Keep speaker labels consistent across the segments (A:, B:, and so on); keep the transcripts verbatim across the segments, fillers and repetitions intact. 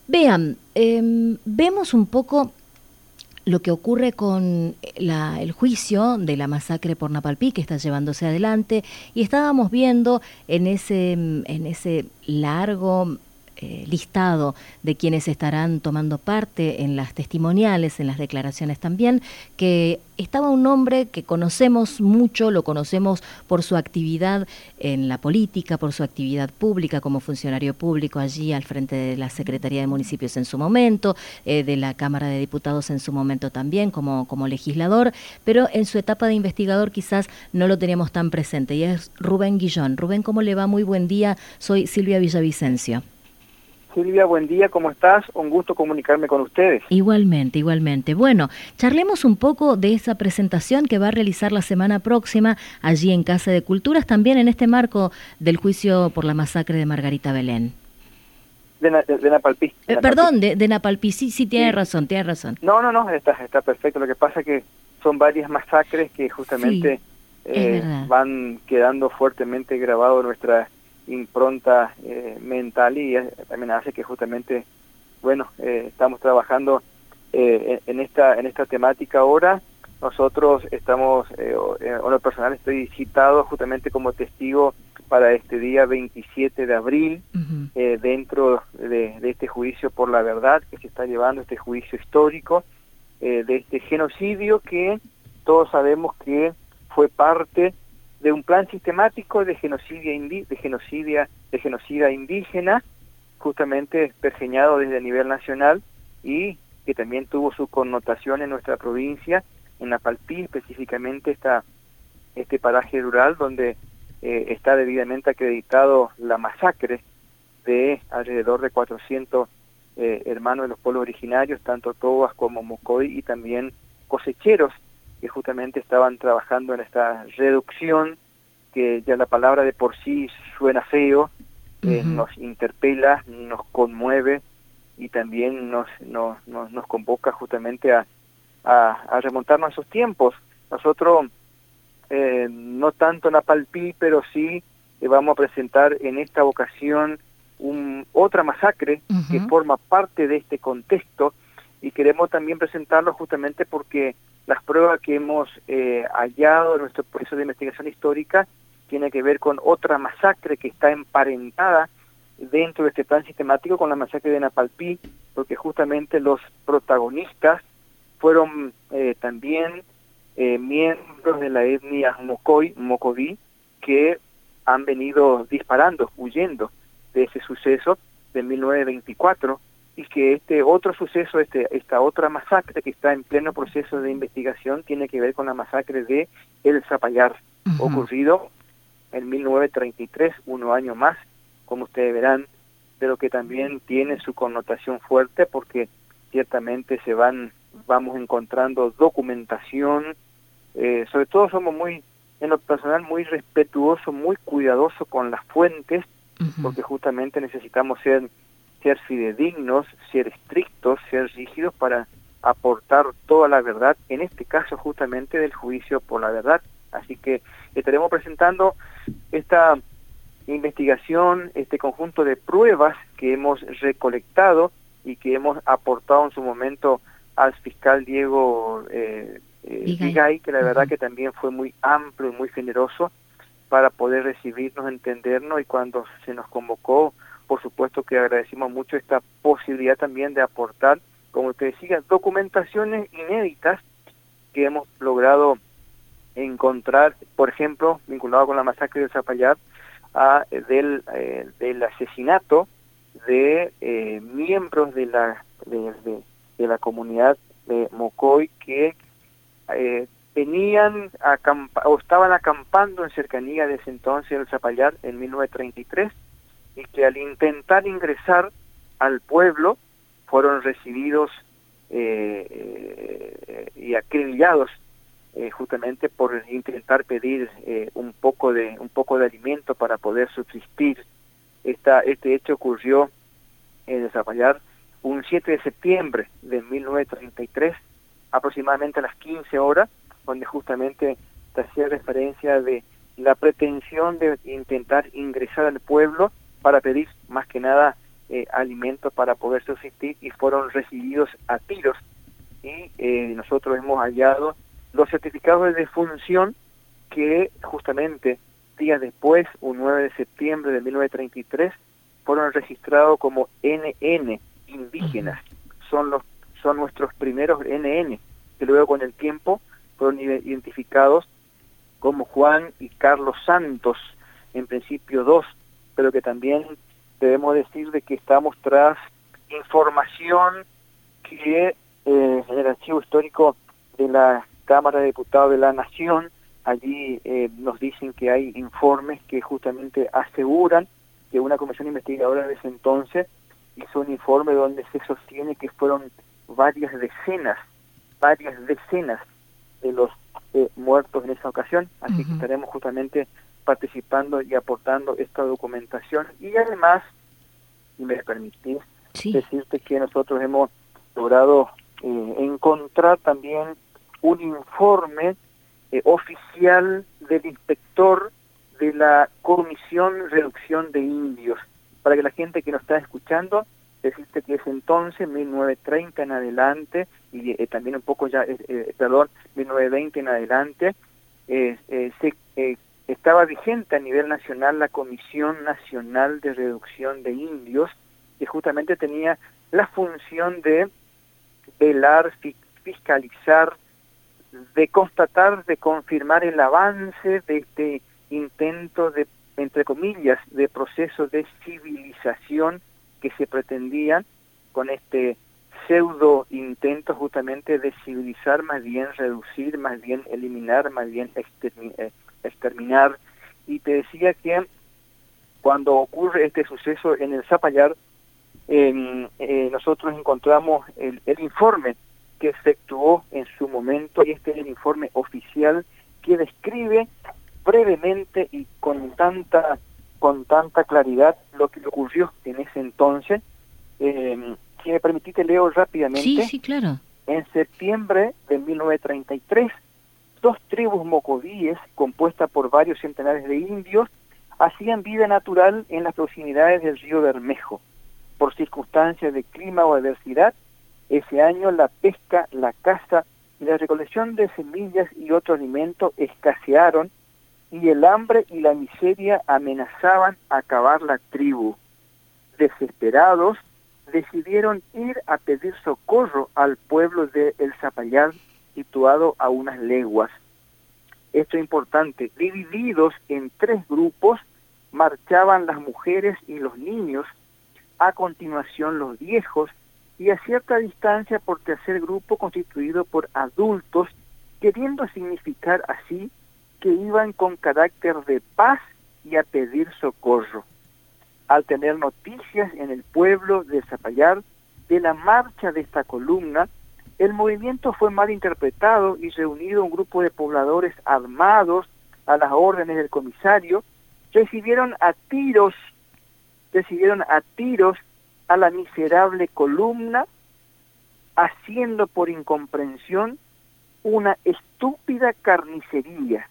A: Vean, eh, vemos un poco lo que ocurre con la, el juicio de la masacre por Napalpí que está llevándose adelante, y estábamos viendo en ese, en ese largo eh, listado de quienes estarán tomando parte en las testimoniales, en las declaraciones también, que estaba un hombre que conocemos mucho, lo conocemos por su actividad en la política, por su actividad pública como funcionario público allí al frente de la Secretaría de Municipios en su momento, eh, de la Cámara de Diputados en su momento también como, como legislador, pero en su etapa de investigador quizás no lo teníamos tan presente, y es Rubén Guillón. Rubén, ¿cómo le va? Muy buen día, soy Silvia Villavicencio.
B: Silvia, buen día, ¿cómo estás? Un gusto comunicarme con ustedes.
A: Igualmente, igualmente. Bueno, charlemos un poco de esa presentación que va a realizar la semana próxima allí en Casa de Culturas, también en este marco del juicio por la masacre de Margarita Belén.
B: De, de, de Napalpí. De
A: eh,
B: Napalpí.
A: Perdón, de, de Napalpí, sí, sí, tiene
B: sí.
A: razón, tiene razón.
B: No, no, no, está, está perfecto. Lo que pasa es que son varias masacres que justamente
A: sí,
B: eh, van quedando fuertemente grabados en nuestra impronta eh, mental, y eh, también hace que justamente, bueno, eh, estamos trabajando eh, en esta en esta temática ahora. Nosotros estamos, eh, en lo personal estoy citado justamente como testigo para este día veintisiete de abril, uh-huh. eh, dentro de, de este juicio por la verdad que se está llevando, este juicio histórico, eh, de este genocidio que todos sabemos que fue parte de un plan sistemático de genocidio indi de genocidia de genocida indígena, justamente pergeñado desde el nivel nacional, y que también tuvo su connotación en nuestra provincia, en Napalpí, específicamente esta, este paraje rural donde eh, está debidamente acreditado la masacre de alrededor de cuatrocientos eh, hermanos de los pueblos originarios, tanto Tobas como Mocoy, y también cosecheros, que justamente estaban trabajando en esta reducción, que ya la palabra de por sí suena feo, eh, uh-huh. nos interpela, nos conmueve, y también nos, nos, nos, nos convoca justamente a, a, a remontarnos a esos tiempos. Nosotros, eh, no tanto en Napalpí, pero sí eh, vamos a presentar en esta ocasión un, otra masacre uh-huh. que forma parte de este contexto, y queremos también presentarlo justamente porque las pruebas que hemos eh, hallado en nuestro proceso de investigación histórica tiene que ver con otra masacre que está emparentada dentro de este plan sistemático con la masacre de Napalpí, porque justamente los protagonistas fueron eh, también eh, miembros de la etnia Mocoy, Mocoví, que han venido disparando, huyendo de ese suceso de mil novecientos veinticuatro, y que este otro suceso, este, esta otra masacre que está en pleno proceso de investigación, tiene que ver con la masacre de El Zapallar, uh-huh. ocurrido en mil novecientos treinta y tres, uno año más, como ustedes verán, pero que también tiene su connotación fuerte porque ciertamente se van, vamos encontrando documentación, eh, sobre todo somos muy, en lo personal, muy respetuosos, muy cuidadosos con las fuentes, uh-huh. porque justamente necesitamos ser ser fidedignos, ser estrictos, ser rígidos para aportar toda la verdad, en este caso justamente del juicio por la verdad. Así que estaremos presentando esta investigación, este conjunto de pruebas que hemos recolectado y que hemos aportado en su momento al fiscal Diego eh, eh, Vigay, que la verdad uh-huh. que también fue muy amplio y muy generoso para poder recibirnos, entendernos, y cuando se nos convocó, por supuesto que agradecimos mucho esta posibilidad también de aportar, como te decía, documentaciones inéditas que hemos logrado encontrar, por ejemplo, vinculado con la masacre de Zapallar, a, del, eh, del asesinato de eh, miembros de la de, de, de la comunidad de Mocoy que eh, venían acampa o estaban acampando en cercanía de ese entonces del Zapallar en mil novecientos treinta y tres, y que al intentar ingresar al pueblo fueron recibidos eh, eh, y acribillados eh, justamente por intentar pedir eh, un poco de un poco de alimento para poder subsistir. Esta, este hecho ocurrió en el Zapallar un siete de septiembre de mil novecientos treinta y tres, aproximadamente a las quince horas, donde justamente se hacía referencia de la pretensión de intentar ingresar al pueblo para pedir más que nada eh, alimento para poder subsistir y fueron recibidos a tiros. Y eh, nosotros hemos hallado los certificados de defunción que justamente días después, un nueve de septiembre de mil novecientos treinta y tres, fueron registrados como N N, indígenas. Son los son nuestros primeros N N, que luego con el tiempo fueron identificados como Juan y Carlos Santos, en principio dos, pero que también debemos decir de que estamos tras información que eh, en el archivo histórico de la Cámara de Diputados de la Nación, allí eh, nos dicen que hay informes que justamente aseguran que una comisión investigadora de ese entonces hizo un informe donde se sostiene que fueron varias decenas, varias decenas de los eh, muertos en esa ocasión, así uh-huh. que estaremos justamente participando y aportando esta documentación. Y además, si me permitís, sí. decirte que nosotros hemos logrado eh, encontrar también un informe eh, oficial del inspector de la Comisión Reducción de Indios, para que la gente que nos está escuchando, decirte que es entonces, mil novecientos treinta en adelante, y eh, también un poco ya, eh, perdón, mil novecientos veinte en adelante, eh, eh, se eh, estaba vigente a nivel nacional la Comisión Nacional de Reducción de Indios, que justamente tenía la función de velar, fiscalizar, de constatar, de confirmar el avance de este intento de, entre comillas, de proceso de civilización que se pretendía con este pseudo intento justamente de civilizar, más bien reducir, más bien eliminar, más bien extermi eh, exterminar. Y te decía que cuando ocurre este suceso en el Zapallar, eh, eh, nosotros encontramos el, el informe que efectuó en su momento, y este es el informe oficial que describe brevemente y con tanta con tanta claridad lo que ocurrió en ese entonces. Eh, si me permitiste, leo rápidamente.
A: Sí, sí, claro.
B: En septiembre de mil novecientos treinta y tres, dos tribus mocovíes, compuestas por varios centenares de indios, hacían vida natural en las proximidades del río Bermejo. Por circunstancias de clima o adversidad, ese año la pesca, la caza y la recolección de semillas y otro alimento escasearon, y el hambre y la miseria amenazaban acabar la tribu. Desesperados, decidieron ir a pedir socorro al pueblo de El Zapallar, situado a unas leguas. Esto es importante. Divididos en tres grupos, marchaban las mujeres y los niños, a continuación los viejos, y a cierta distancia por tercer grupo constituido por adultos, queriendo significar así que iban con carácter de paz y a pedir socorro. Al tener noticias en el pueblo de Zapallar de la marcha de esta columna, el movimiento fue mal interpretado y reunido un grupo de pobladores armados a las órdenes del comisario, recibieron a tiros, recibieron a tiros a la miserable columna, haciendo por incomprensión una estúpida carnicería.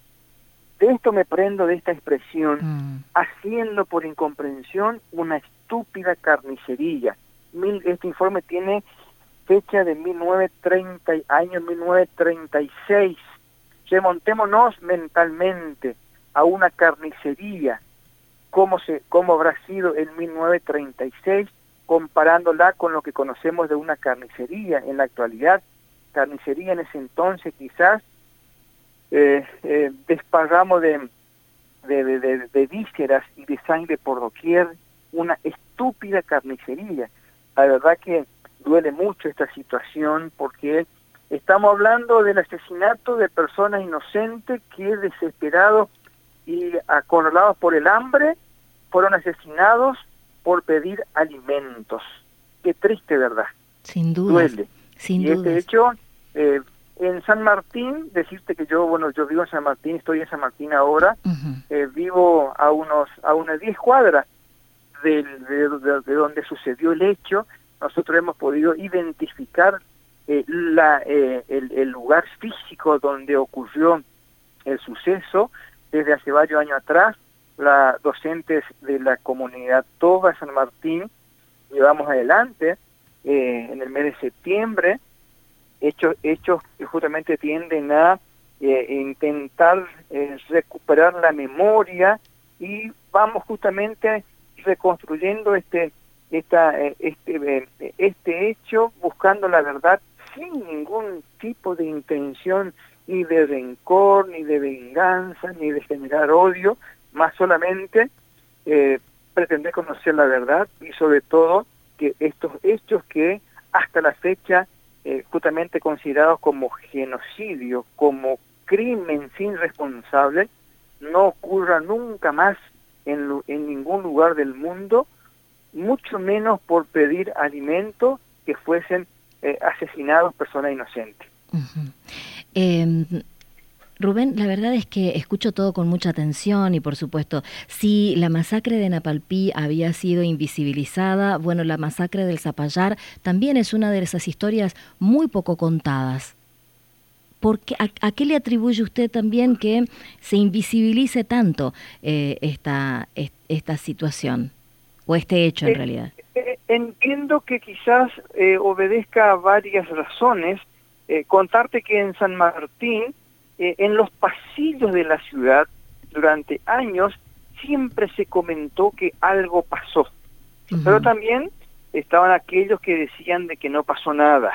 B: De esto me prendo, de esta expresión, mm. haciendo por incomprensión una estúpida carnicería. Mil, este informe tiene fecha de mil novecientos treinta, año mil novecientos treinta y seis. Remontémonos mentalmente a una carnicería, cómo, se, cómo habrá sido en mil novecientos treinta y seis, comparándola con lo que conocemos de una carnicería en la actualidad. Carnicería en ese entonces quizás Eh, eh, desparramo de, de, de, de, de vísceras y de sangre por doquier, una estúpida carnicería. La verdad que duele mucho esta situación, porque estamos hablando del asesinato de personas inocentes que, desesperados y acorralados por el hambre, fueron asesinados por pedir alimentos. Qué triste, ¿verdad?
A: Sin duda.
B: Duele.
A: Sin
B: y
A: dudas.
B: este hecho... Eh, En San Martín, decirte que yo, bueno, yo vivo en San Martín, estoy en San Martín ahora, uh-huh. eh, vivo a unos a unas diez cuadras de, de, de, de donde sucedió el hecho. Nosotros hemos podido identificar eh, la, eh, el, el lugar físico donde ocurrió el suceso desde hace varios años atrás. Las docentes de la comunidad Toba San Martín llevamos adelante eh, en el mes de septiembre, hechos, hechos que justamente tienden a eh, intentar eh, recuperar la memoria, y vamos justamente reconstruyendo este esta, este este hecho, buscando la verdad sin ningún tipo de intención ni de rencor, ni de venganza, ni de generar odio, más solamente eh, pretender conocer la verdad, y sobre todo que estos hechos que hasta la fecha eh, justamente considerados como genocidio, como crimen sin responsable, no ocurra nunca más en, en ningún lugar del mundo, mucho menos por pedir alimento, que fuesen eh, asesinados personas inocentes.
A: Uh-huh. eh, Rubén, la verdad es que escucho todo con mucha atención y, por supuesto, si la masacre de Napalpí había sido invisibilizada, bueno, la masacre del Zapallar también es una de esas historias muy poco contadas. ¿Por qué, a, ¿A qué le atribuye usted también que se invisibilice tanto eh, esta, esta situación, o este hecho en
B: eh,
A: realidad?
B: Eh, entiendo que quizás eh, obedezca a varias razones. Eh, contarte que en San Martín, eh, en los pasillos de la ciudad, durante años, siempre se comentó que algo pasó. Uh-huh. Pero también estaban aquellos que decían de que no pasó nada.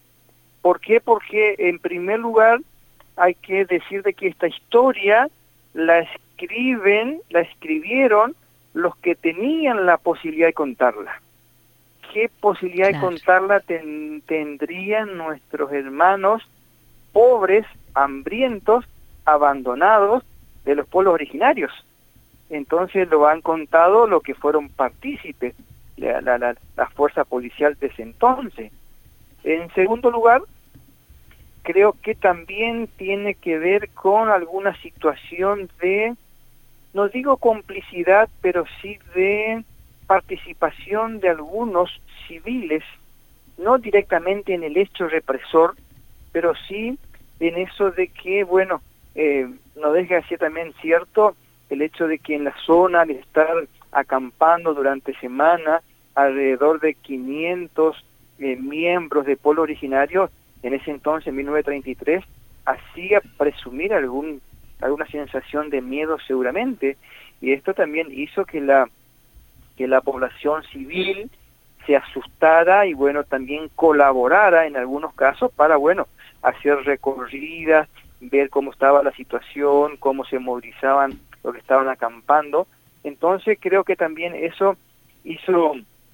B: ¿Por qué? Porque en primer lugar hay que decir de que esta historia la escriben, la escribieron los que tenían la posibilidad de contarla. ¿Qué posibilidad claro. de contarla ten, tendrían nuestros hermanos pobres, hambrientos, abandonados de los pueblos originarios? Entonces lo han contado los que fueron partícipes, la, la, la, la fuerza policial de ese entonces. En segundo lugar, creo que también tiene que ver con alguna situación de, no digo complicidad, pero sí de participación de algunos civiles, no directamente en el hecho represor, pero sí en eso de que, bueno, eh, no deja de ser también cierto el hecho de que en la zona, al estar acampando durante semana, alrededor de quinientos eh, miembros de pueblo originario, en ese entonces, en mil novecientos treinta y tres, hacía presumir algún alguna sensación de miedo seguramente, y esto también hizo que la que la población civil se asustara y, bueno, también colaborara en algunos casos para, bueno, hacer recorridas, ver cómo estaba la situación, cómo se movilizaban los que estaban acampando. Entonces creo que también eso hizo,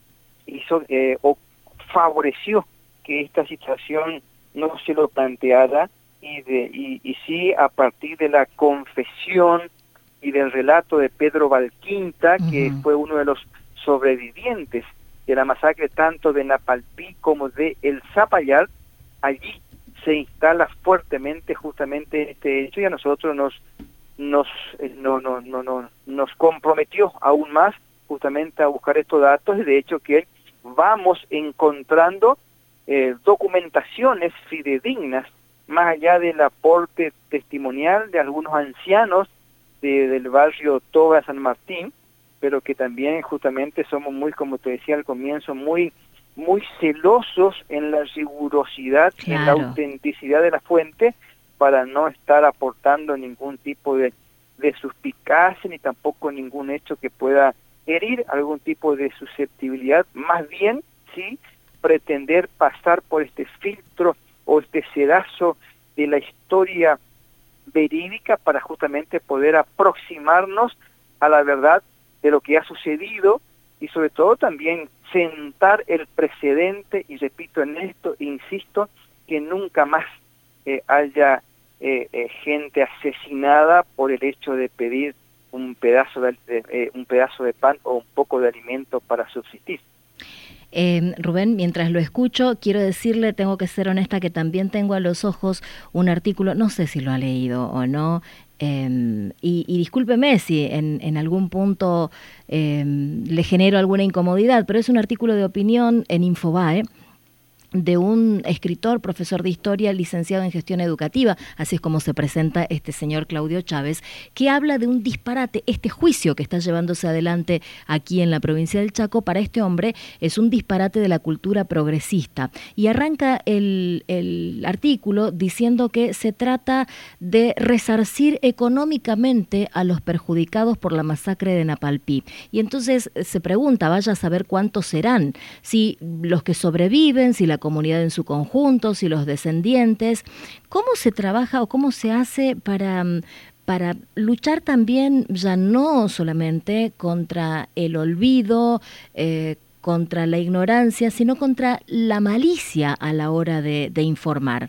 B: hizo eh, o favoreció que esta situación no se lo planteara, y, de, y, y sí, a partir de la confesión y del relato de Pedro Valquinta, uh-huh. que fue uno de los sobrevivientes de la masacre tanto de Napalpí como de El Zapallar, allí se instala fuertemente justamente este hecho, y a nosotros nos nos eh, no, no, no, no, nos comprometió aún más justamente a buscar estos datos, y de hecho que vamos encontrando eh, documentaciones fidedignas, más allá del aporte testimonial de algunos ancianos de, del barrio Toba San Martín, pero que también justamente somos muy, como te decía al comienzo, muy muy celosos en la rigurosidad, claro. en la autenticidad de la fuente, para no estar aportando ningún tipo de, de suspicacia, ni tampoco ningún hecho que pueda herir algún tipo de susceptibilidad, más bien, sí, pretender pasar por este filtro o este sedazo de la historia verídica para justamente poder aproximarnos a la verdad de lo que ha sucedido, y sobre todo también sentar el precedente, y repito en esto, insisto, que nunca más eh, haya eh, eh, gente asesinada por el hecho de pedir un pedazo de, de eh, un pedazo de pan o un poco de alimento para subsistir.
A: Eh, Rubén, mientras lo escucho, quiero decirle, tengo que ser honesta, que también tengo a los ojos un artículo, no sé si lo ha leído o no, eh, y, y discúlpeme si en, en algún punto eh, le genero alguna incomodidad, pero es un artículo de opinión en Infobae, de un escritor, profesor de historia, licenciado en gestión educativa, así es como se presenta este señor Claudio Chávez, que habla de un disparate. Este juicio que está llevándose adelante aquí en la provincia del Chaco para este hombre es un disparate de la cultura progresista. Y arranca el, el artículo diciendo que se trata de resarcir económicamente a los perjudicados por la masacre de Napalpí. Y entonces se pregunta, vaya a saber cuántos serán, si los que sobreviven, si la comunidad en su conjunto, si los descendientes. ¿Cómo se trabaja o cómo se hace para, para luchar también ya no solamente contra el olvido, eh, contra la ignorancia, sino contra la malicia a la hora de, de informar?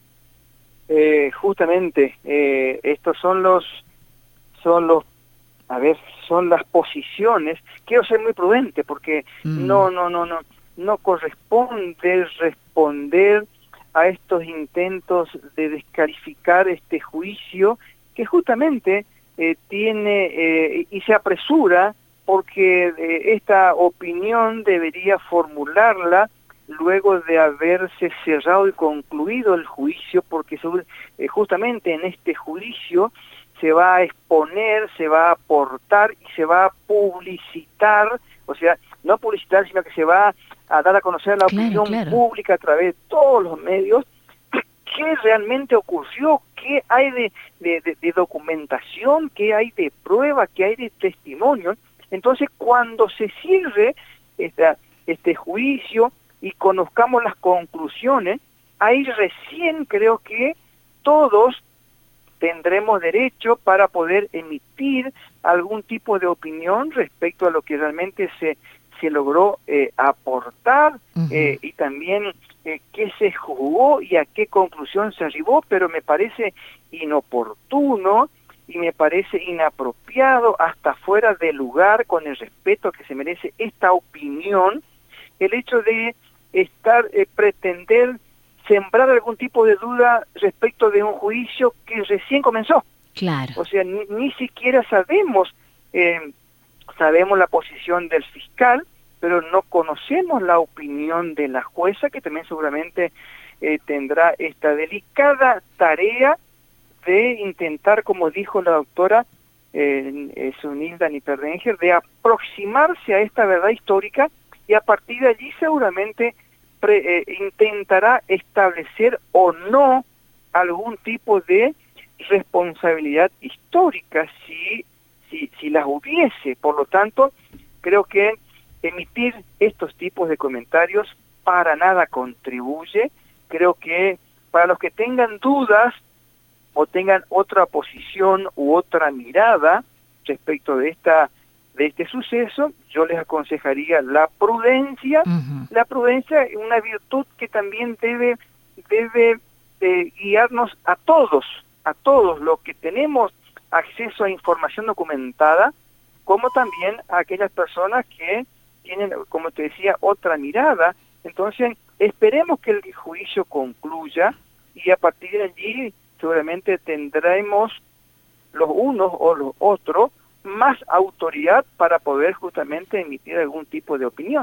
B: Eh, justamente, eh, estos son los, son los, a ver, son las posiciones. Quiero ser muy prudente porque mm. no, no, no, no. no corresponde responder a estos intentos de descalificar este juicio que justamente eh, tiene eh, y se apresura porque eh, esta opinión debería formularla luego de haberse cerrado y concluido el juicio, porque eh, justamente en este juicio se va a exponer, se va a aportar y se va a publicitar, o sea, no publicitar, sino que se va a dar a conocer a la
A: claro,
B: opinión
A: claro.
B: pública a través de todos los medios qué realmente ocurrió, qué hay de, de, de, de documentación, qué hay de prueba, qué hay de testimonio. Entonces, cuando se cierre esta, este juicio y conozcamos las conclusiones, ahí recién creo que todos tendremos derecho para poder emitir algún tipo de opinión respecto a lo que realmente se, se logró eh, aportar uh-huh. eh, y también eh, qué se juzgó y a qué conclusión se arribó, pero me parece inoportuno y me parece inapropiado, hasta fuera de lugar, con el respeto que se merece esta opinión, el hecho de estar, eh, pretender sembrar algún tipo de duda respecto de un juicio que recién comenzó.
A: Claro.
B: O sea, ni, ni siquiera sabemos, eh, sabemos la posición del fiscal, pero no conocemos la opinión de la jueza, que también seguramente eh, tendrá esta delicada tarea de intentar, como dijo la doctora eh, eh, Zunilda Niperdenger, de aproximarse a esta verdad histórica, y a partir de allí seguramente Pre, eh, intentará establecer o no algún tipo de responsabilidad histórica si, si, si las hubiese. Por lo tanto, creo que emitir estos tipos de comentarios para nada contribuye. Creo que para los que tengan dudas o tengan otra posición u otra mirada respecto de esta de este suceso, yo les aconsejaría la prudencia. Uh-huh. La prudencia es una virtud que también debe debe eh, guiarnos a todos, a todos los que tenemos acceso a información documentada, como también a aquellas personas que tienen, como te decía, otra mirada. Entonces, esperemos que el juicio concluya y a partir de allí seguramente tendremos los unos o los otros más autoridad para poder justamente emitir algún tipo de opinión.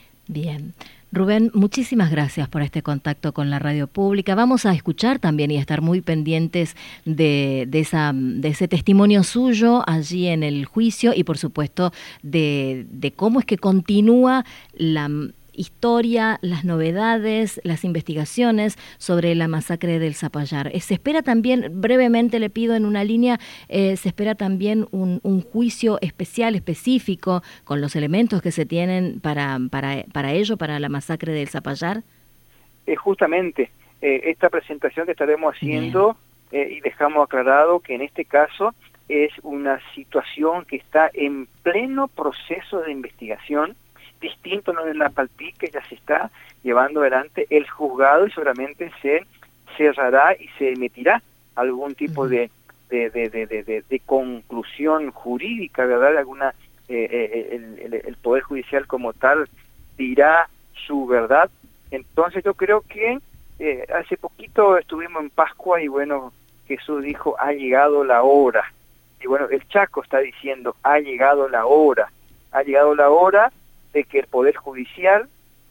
A: Bien. Rubén, muchísimas gracias por este contacto con la radio pública. Vamos a escuchar también y a estar muy pendientes de, de, esa, de ese testimonio suyo allí en el juicio y, por supuesto, de, de cómo es que continúa la historia, las novedades, las investigaciones sobre la masacre del Zapallar. Eh, se espera también, brevemente le pido en una línea, eh, se espera también un, un juicio especial, específico, con los elementos que se tienen para, para, para ello, para la masacre del Zapallar.
B: Eh, justamente, eh, esta presentación que estaremos haciendo, eh, y dejamos aclarado que en este caso es una situación que está en pleno proceso de investigación, distinto a lo de Napalpí, que ya se está llevando adelante el juzgado y seguramente se cerrará y se emitirá algún tipo de, de, de, de, de, de, de conclusión jurídica, ¿verdad? Alguna, eh, el, el, el Poder Judicial como tal dirá su verdad. Entonces yo creo que eh, hace poquito estuvimos en Pascua y bueno, Jesús dijo, ha llegado la hora. Y bueno, el Chaco está diciendo, ha llegado la hora. Ha llegado la hora de que el Poder Judicial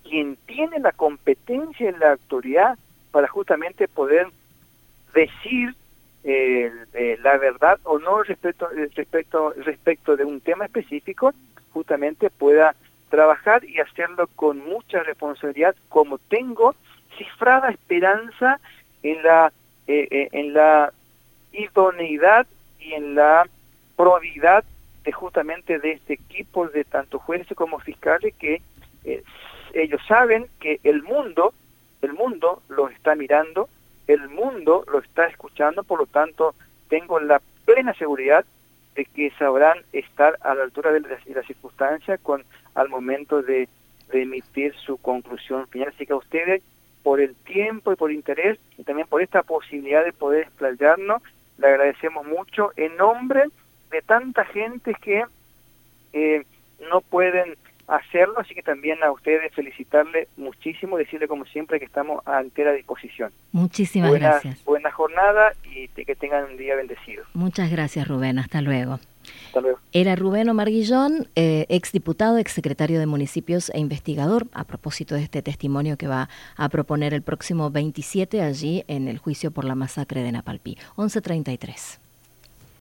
B: quien tiene la competencia y la autoridad para justamente poder decir eh, eh, la verdad o no respecto, respecto, respecto de un tema específico, justamente pueda trabajar y hacerlo con mucha responsabilidad, como tengo cifrada esperanza en la eh, eh, en la idoneidad y en la probidad de justamente de este equipo de tanto jueces como fiscales, que eh, ellos saben que el mundo el mundo los está mirando, el mundo lo está escuchando, por lo tanto tengo la plena seguridad de que sabrán estar a la altura de las, de las circunstancias con al momento de, de emitir su conclusión final. Así que a ustedes, por el tiempo y por el interés, y también por esta posibilidad de poder explayarnos, le agradecemos mucho en nombre de tanta gente que eh, no pueden hacerlo, así que también a ustedes felicitarle muchísimo, decirle como siempre que estamos a entera disposición.
A: Muchísimas
B: buena,
A: gracias.
B: Buena jornada y que tengan un día bendecido.
A: Muchas gracias, Rubén. Hasta luego.
B: Hasta luego.
A: Era Rubén Omar Guillón, eh, exdiputado, exsecretario de Municipios e investigador, a propósito de este testimonio que va a proponer el próximo veintisiete allí en el juicio por la masacre de Napalpí. once treinta y tres.